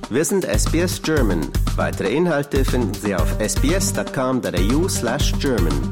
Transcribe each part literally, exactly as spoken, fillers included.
Wir sind S B S German. Weitere Inhalte finden Sie auf sbs.com.au slash German.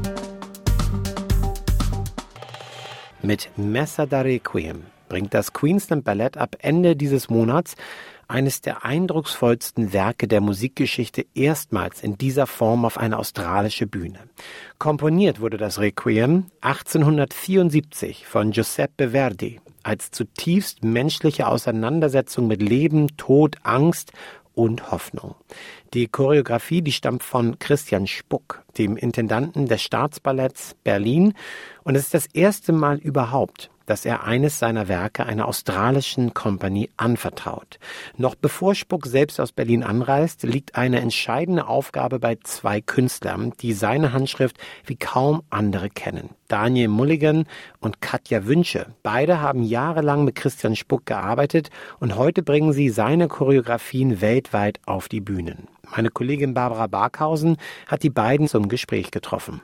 Mit Messa da Requiem bringt das Queensland Ballett ab Ende dieses Monats eines der eindrucksvollsten Werke der Musikgeschichte erstmals in dieser Form auf eine australische Bühne. Komponiert wurde das Requiem achtzehnhundertvierundsiebzig von Giuseppe Verdi als zutiefst menschliche Auseinandersetzung mit Leben, Tod, Angst und Hoffnung. Die Choreografie, die stammt von Christian Spuck, dem Intendanten des Staatsballetts Berlin, und es ist das erste Mal überhaupt, dass er eines seiner Werke einer australischen Kompanie anvertraut. Noch bevor Spuck selbst aus Berlin anreist, liegt eine entscheidende Aufgabe bei zwei Künstlern, die seine Handschrift wie kaum andere kennen. Daniel Mulligan und Katja Wünsche. Beide haben jahrelang mit Christian Spuck gearbeitet und heute bringen sie seine Choreografien weltweit auf die Bühnen. Meine Kollegin Barbara Barkhausen hat die beiden zum Gespräch getroffen.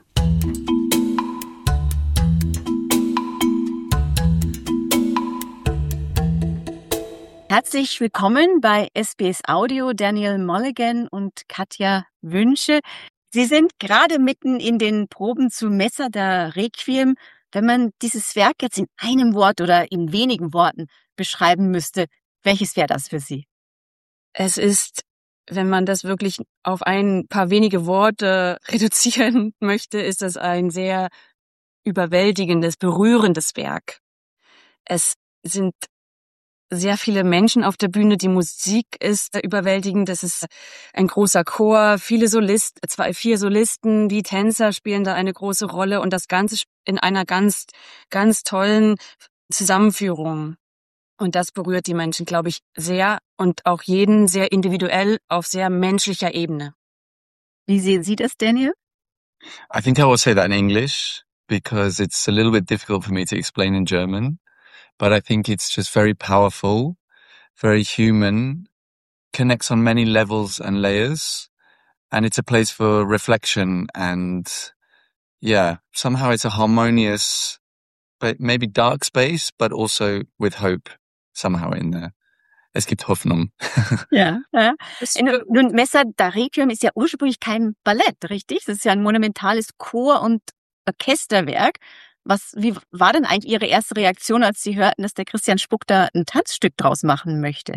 Herzlich willkommen bei S B S Audio, Daniel Mulligan und Katja Wünsche. Sie sind gerade mitten in den Proben zu Messa da Requiem. Wenn man dieses Werk jetzt in einem Wort oder in wenigen Worten beschreiben müsste, welches wäre das für Sie? Es ist, wenn man das wirklich auf ein paar wenige Worte reduzieren möchte, ist es ein sehr überwältigendes, berührendes Werk. Es sind sehr viele Menschen auf der Bühne, die Musik ist überwältigend, das ist ein großer Chor, viele Solisten, zwei, vier Solisten, die Tänzer spielen da eine große Rolle und das Ganze in einer ganz, ganz tollen Zusammenführung. Und das berührt die Menschen, glaube ich, sehr und auch jeden sehr individuell auf sehr menschlicher Ebene. Wie sehen Sie das, Daniel? I think I will say that in English because it's a little bit difficult for me to explain in German. But I think it's just very powerful, very human, connects on many levels and layers, and it's a place for reflection and, yeah, somehow it's a harmonious, but maybe dark space, but also with hope somehow in there. Es gibt Hoffnung. Ja, ja. Nun, Messa da Requiem ist ja ursprünglich kein Ballett, richtig? Das ist ja ein monumentales Chor- und Orchesterwerk. Was, wie war denn eigentlich Ihre erste Reaktion, als Sie hörten, dass der Christian Spuck da ein Tanzstück draus machen möchte?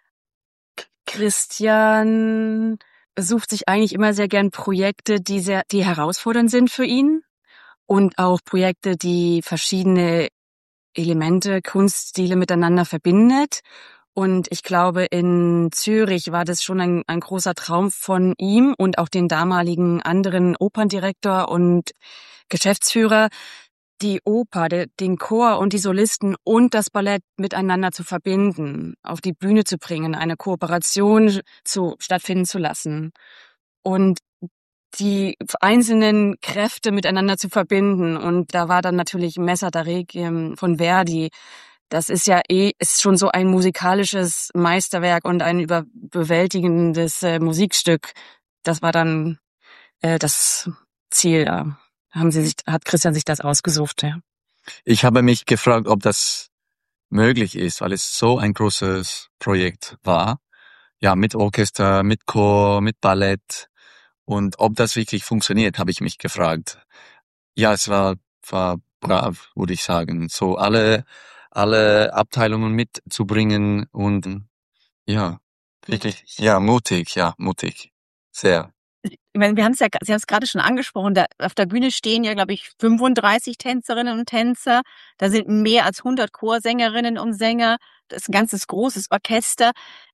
Christian sucht sich eigentlich immer sehr gern Projekte, die sehr, die herausfordernd sind für ihn und auch Projekte, die verschiedene Elemente, Kunststile miteinander verbindet. Und ich glaube, in Zürich war das schon ein, ein großer Traum von ihm und auch den damaligen anderen Operndirektor und Geschäftsführer, die Oper, de, den Chor und die Solisten und das Ballett miteinander zu verbinden, auf die Bühne zu bringen, eine Kooperation zu stattfinden zu lassen und die einzelnen Kräfte miteinander zu verbinden. Und da war dann natürlich Messa da Requiem von Verdi. Das ist ja eh, ist schon so ein musikalisches Meisterwerk und ein überwältigendes äh, Musikstück. Das war dann äh, das Ziel da. Haben Sie sich, hat Christian sich das ausgesucht, ja? Ich habe mich gefragt, ob das möglich ist, weil es so ein großes Projekt war. Ja, mit Orchester, mit Chor, mit Ballett. Und ob das wirklich funktioniert, habe ich mich gefragt. Ja, es war, war brav, würde ich sagen. So alle, alle Abteilungen mitzubringen und, ja, wirklich, ja, mutig, ja, mutig. Sehr. Ich meine, wir haben es ja, Sie haben es gerade schon angesprochen, da auf der Bühne stehen ja, glaube ich, fünfunddreißig Tänzerinnen und Tänzer. Da sind mehr als hundert Chorsängerinnen und Sänger. Das ist ein ganzes großes Orchester.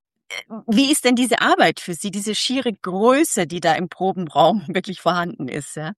Wie ist denn diese Arbeit für Sie, diese schiere Größe, die da im Probenraum wirklich vorhanden ist? Ja?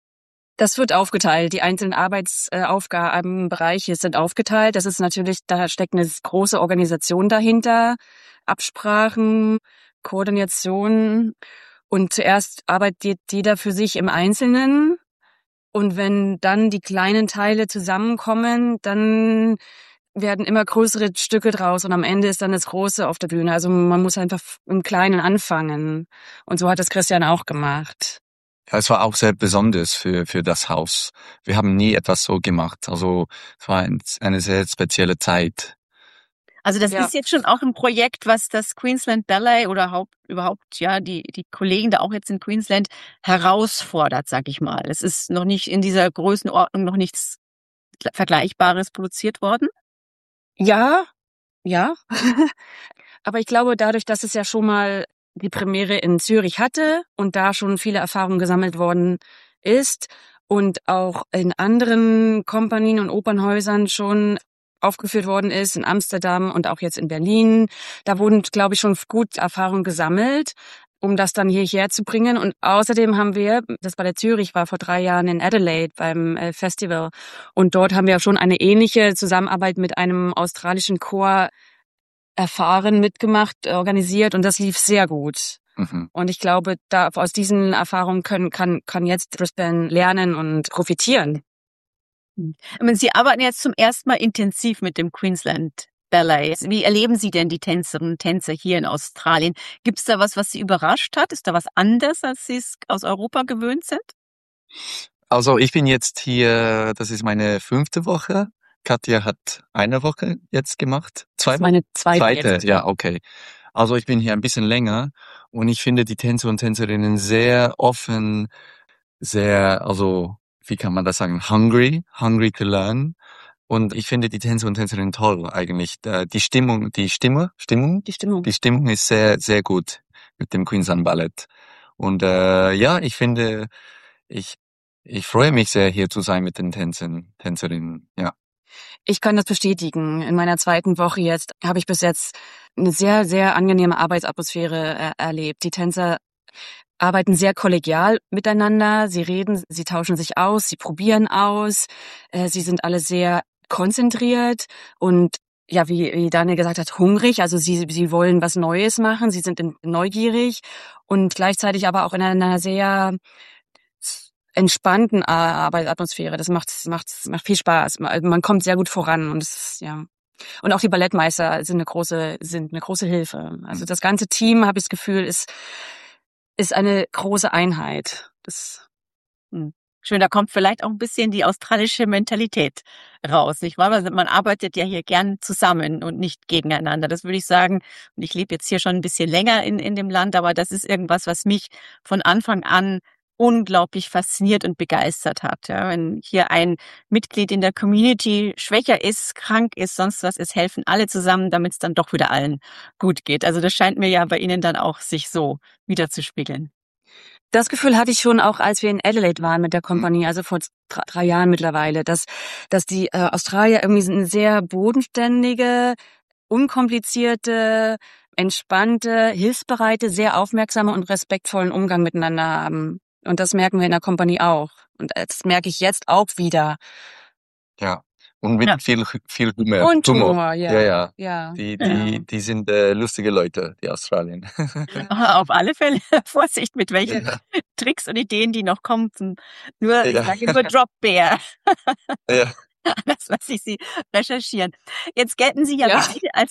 Das wird aufgeteilt. Die einzelnen Arbeitsaufgabenbereiche sind aufgeteilt. Das ist natürlich, da steckt eine große Organisation dahinter. Absprachen, Koordination. Und zuerst arbeitet jeder für sich im Einzelnen. Und wenn dann die kleinen Teile zusammenkommen, dann werden immer größere Stücke draus. Und am Ende ist dann das Große auf der Bühne. Also man muss einfach im Kleinen anfangen. Und so hat das Christian auch gemacht. Ja, es war auch sehr besonders für, für das Haus. Wir haben nie etwas so gemacht. Also es war ein, eine sehr spezielle Zeit. Also das Ja. ist jetzt schon auch ein Projekt, was das Queensland Ballet oder haupt, überhaupt ja die die Kollegen da auch jetzt in Queensland herausfordert, sag ich mal. Es ist noch nicht in dieser Größenordnung noch nichts Vergleichbares produziert worden. Ja, ja. Aber ich glaube, dadurch, dass es ja schon mal die Premiere in Zürich hatte und da schon viele Erfahrungen gesammelt worden ist und auch in anderen Kompanien und Opernhäusern schon aufgeführt worden ist, in Amsterdam und auch jetzt in Berlin, da wurden, glaube ich, schon gut Erfahrungen gesammelt, um das dann hierher zu bringen. Und außerdem haben wir, das bei der Zürich war vor drei Jahren in Adelaide beim äh, Festival, und dort haben wir schon eine ähnliche Zusammenarbeit mit einem australischen Chor erfahren, mitgemacht, organisiert, und das lief sehr gut. Mhm. Und ich glaube, da aus diesen Erfahrungen können, kann, kann jetzt Brisbane lernen und profitieren. Ich meine, Sie arbeiten jetzt zum ersten Mal intensiv mit dem Queensland Ballet. Wie erleben Sie denn die Tänzerinnen und Tänzer hier in Australien? Gibt es da was, was Sie überrascht hat? Ist da was anders, als Sie es aus Europa gewöhnt sind? Also ich bin jetzt hier, das ist meine fünfte Woche. Katja hat eine Woche jetzt gemacht. Zwei Das ist meine zweite, Zweite, jetzt. ja, okay. Also ich bin hier ein bisschen länger und ich finde die Tänzer und Tänzerinnen sehr offen, sehr, also wie kann man das sagen, hungry, hungry to learn. Und ich finde die Tänzer und Tänzerinnen toll eigentlich. Äh, Die Stimmung, die Stimme, Stimmung, Die Stimmung. die Stimmung ist sehr, sehr gut mit dem Queensland Ballett. Und äh, ja, ich finde, ich ich freue mich sehr, hier zu sein mit den Tänzern, Tänzerinnen. Ja. Ich kann das bestätigen. In meiner zweiten Woche jetzt habe ich bis jetzt eine sehr, sehr angenehme Arbeitsatmosphäre äh, erlebt. Die Tänzer arbeiten sehr kollegial miteinander. Sie reden, sie tauschen sich aus, sie probieren aus. Äh, sie sind alle sehr konzentriert und ja, wie, wie Daniel gesagt hat, hungrig. Also sie, sie wollen was Neues machen. Sie sind in, neugierig und gleichzeitig aber auch in einer sehr entspannten Arbeitsatmosphäre. Das macht, macht, macht viel Spaß. Man kommt sehr gut voran und es ist, ja. Und auch die Ballettmeister sind eine große, sind eine große Hilfe. Also das ganze Team, habe ich das Gefühl, ist, ist eine große Einheit. Das, hm. Schön, da kommt vielleicht auch ein bisschen die australische Mentalität raus, nicht wahr? Man arbeitet ja hier gern zusammen und nicht gegeneinander. Das würde ich sagen. Und ich lebe jetzt hier schon ein bisschen länger in, in dem Land, aber das ist irgendwas, was mich von Anfang an unglaublich fasziniert und begeistert hat. Ja, wenn hier ein Mitglied in der Community schwächer ist, krank ist, sonst was ist, helfen alle zusammen, damit es dann doch wieder allen gut geht. Also das scheint mir ja bei Ihnen dann auch sich so wiederzuspiegeln. das Gefühl hatte ich schon auch, als wir in Adelaide waren mit der Kompanie, also vor drei, drei Jahren mittlerweile, dass, dass die äh, Australier irgendwie eine sehr bodenständige, unkomplizierte, entspannte, hilfsbereite, sehr aufmerksame und respektvollen Umgang miteinander haben. Und das merken wir in der Kompanie auch. Und das merke ich jetzt auch wieder. Ja. Und mit Ja. viel, viel Humor. Und Humor, ja. Ja, ja. Ja. Die, Ja. die, die sind äh, lustige Leute, die Australien. Aha, auf alle Fälle Vorsicht, mit welchen Ja. Tricks und Ideen, die noch kommen. Zum, nur, ich Ja. sage nur Drop Bear. Ja. Das lasse ich Sie recherchieren. Jetzt gelten Sie ja, Ja. beide als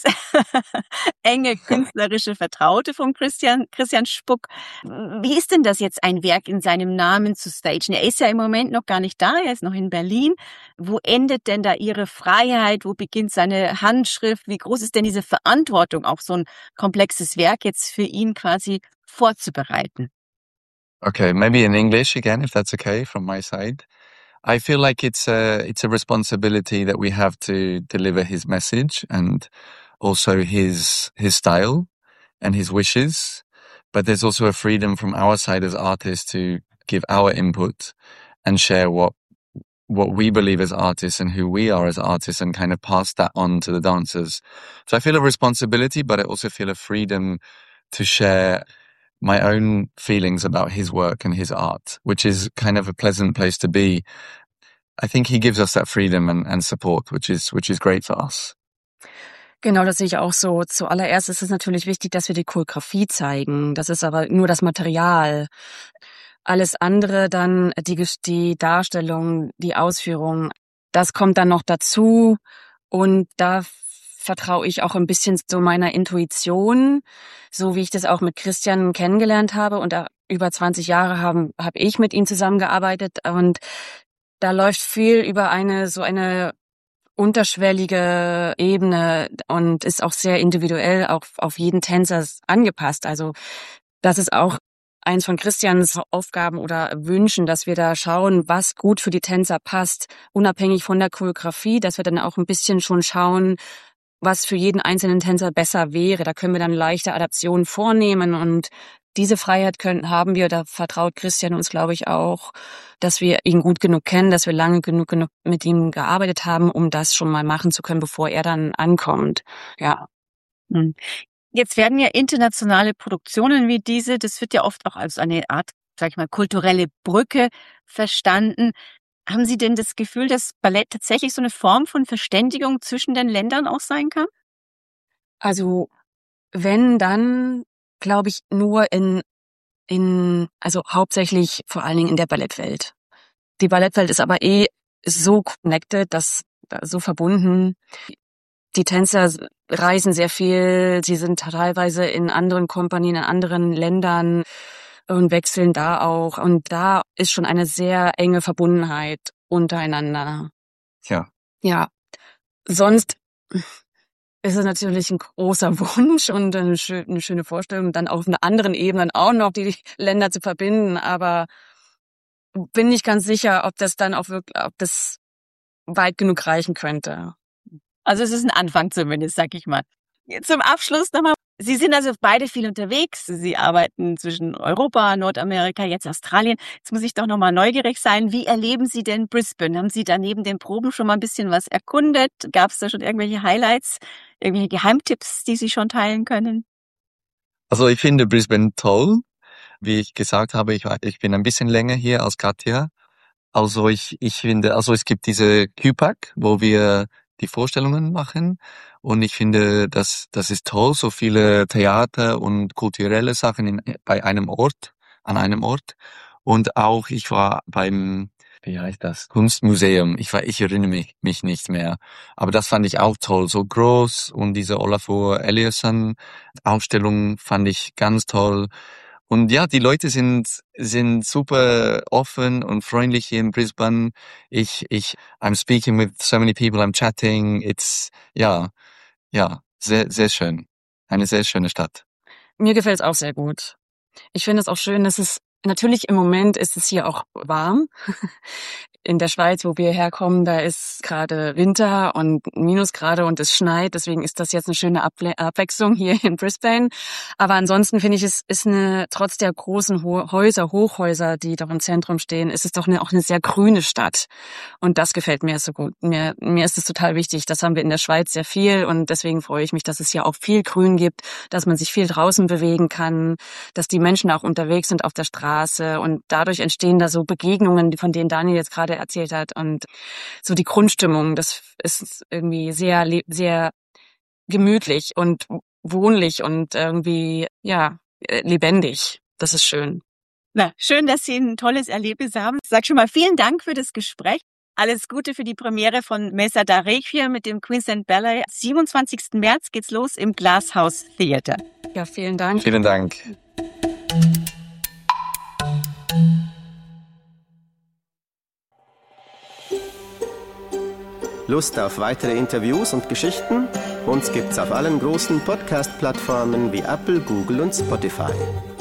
enge künstlerische Vertraute von Christian, Christian Spuck. Wie ist denn das jetzt, ein Werk in seinem Namen zu stagen? Er ist ja im Moment noch gar nicht da, er ist noch in Berlin. Wo endet denn da Ihre Freiheit? Wo beginnt seine Handschrift? Wie groß ist denn diese Verantwortung, auch so ein komplexes Werk jetzt für ihn quasi vorzubereiten? Okay, maybe in English again, if that's okay from my side. I feel like it's a, it's a responsibility that we have to deliver his message and also his, his style and his wishes. But there's also a freedom from our side as artists to give our input and share what, what we believe as artists and who we are as artists and kind of pass that on to the dancers. So I feel a responsibility, but I also feel a freedom to share my own feelings about his work and his art, which is kind of a pleasant place to be. I think he gives us that freedom and, and support, which is, which is great for us. Genau, das sehe ich auch so. Zuallererst ist es natürlich wichtig, dass wir die Choreografie zeigen. Das ist aber nur das Material. Alles andere dann, die, die Darstellung, die Ausführung, das kommt dann noch dazu. Und da vertraue ich auch ein bisschen so meiner Intuition, so wie ich das auch mit Christian kennengelernt habe. Und über zwanzig Jahre haben, habe ich mit ihm zusammengearbeitet. Und da läuft viel über eine, so eine unterschwellige Ebene und ist auch sehr individuell auch auf jeden Tänzer angepasst. Also das ist auch eins von Christians Aufgaben oder Wünschen, dass wir da schauen, was gut für die Tänzer passt, unabhängig von der Choreografie, dass wir dann auch ein bisschen schon schauen, was für jeden einzelnen Tänzer besser wäre. Da können wir dann leichte Adaptionen vornehmen und diese Freiheit können, haben wir, da vertraut Christian uns, glaube ich, auch, dass wir ihn gut genug kennen, dass wir lange genug, genug mit ihm gearbeitet haben, um das schon mal machen zu können, bevor er dann ankommt. Ja. Jetzt werden ja internationale Produktionen wie diese, das wird ja oft auch als eine Art, sag ich mal, kulturelle Brücke verstanden. Haben Sie denn das Gefühl, dass Ballett tatsächlich so eine Form von Verständigung zwischen den Ländern auch sein kann? Also wenn, dann glaube ich nur in, in, also hauptsächlich vor allen Dingen in der Ballettwelt. Die Ballettwelt ist aber eh so connected, dass, so verbunden. Die Tänzer reisen sehr viel, sie sind teilweise in anderen Kompanien, in anderen Ländern und wechseln da auch. Und da ist schon eine sehr enge Verbundenheit untereinander. Ja. Ja. Sonst ist es natürlich ein großer Wunsch und eine schöne Vorstellung, dann auf einer anderen Ebene auch noch die Länder zu verbinden. Aber bin nicht ganz sicher, ob das dann auch wirklich, ob das weit genug reichen könnte. Also es ist ein Anfang zumindest, sag ich mal. Zum Abschluss nochmal. Sie sind also beide viel unterwegs. Sie arbeiten zwischen Europa, Nordamerika, jetzt Australien. Jetzt muss ich doch nochmal neugierig sein. Wie erleben Sie denn Brisbane? Haben Sie da neben den Proben schon mal ein bisschen was erkundet? Gab es da schon irgendwelche Highlights, irgendwelche Geheimtipps, die Sie schon teilen können? Also ich finde Brisbane toll. Wie ich gesagt habe, ich, ich bin ein bisschen länger hier als Katja. Also ich, ich finde, also es gibt diese Q PAC, wo wir die Vorstellungen machen. Und ich finde, das, das ist toll, so viele Theater und kulturelle Sachen in, bei einem Ort, an einem Ort. Und auch ich war beim, wie heißt das, Kunstmuseum. Ich war, ich erinnere mich, mich nicht mehr. Aber das fand ich auch toll, so groß. Und diese Olafur Eliasson Ausstellung fand ich ganz toll. Und ja, die Leute sind, sind super offen und freundlich hier in Brisbane. Ich, ich, I'm speaking with so many people, I'm chatting. It's, ja, ja, sehr, sehr schön. Eine sehr schöne Stadt. Mir gefällt es auch sehr gut. Ich finde es auch schön, dass es, natürlich im Moment ist es hier auch warm. In der Schweiz, wo wir herkommen, da ist gerade Winter und Minusgrade und es schneit. Deswegen ist das jetzt eine schöne Able- Abwechslung hier in Brisbane. Aber ansonsten finde ich, es ist eine, trotz der großen Ho- Häuser, Hochhäuser, die doch im Zentrum stehen, ist es doch eine, auch eine sehr grüne Stadt. Und das gefällt mir so gut. Mir, mir ist es total wichtig. Das haben wir in der Schweiz sehr viel und deswegen freue ich mich, dass es hier auch viel Grün gibt, dass man sich viel draußen bewegen kann, dass die Menschen auch unterwegs sind auf der Straße und dadurch entstehen da so Begegnungen, von denen Daniel jetzt gerade erzählt hat und so die Grundstimmung, das ist irgendwie sehr, sehr gemütlich und wohnlich und irgendwie, ja, lebendig. Das ist schön. Na, schön, dass Sie ein tolles Erlebnis haben. Ich sag schon mal vielen Dank für das Gespräch. Alles Gute für die Premiere von Messa da Requiem mit dem Queensland Ballet. siebenundzwanzigsten März geht's los im Glasshouse Theater. Ja, vielen Dank. Vielen Dank. Lust auf weitere Interviews und Geschichten? Uns gibt's auf allen großen Podcast-Plattformen wie Apple, Google und Spotify.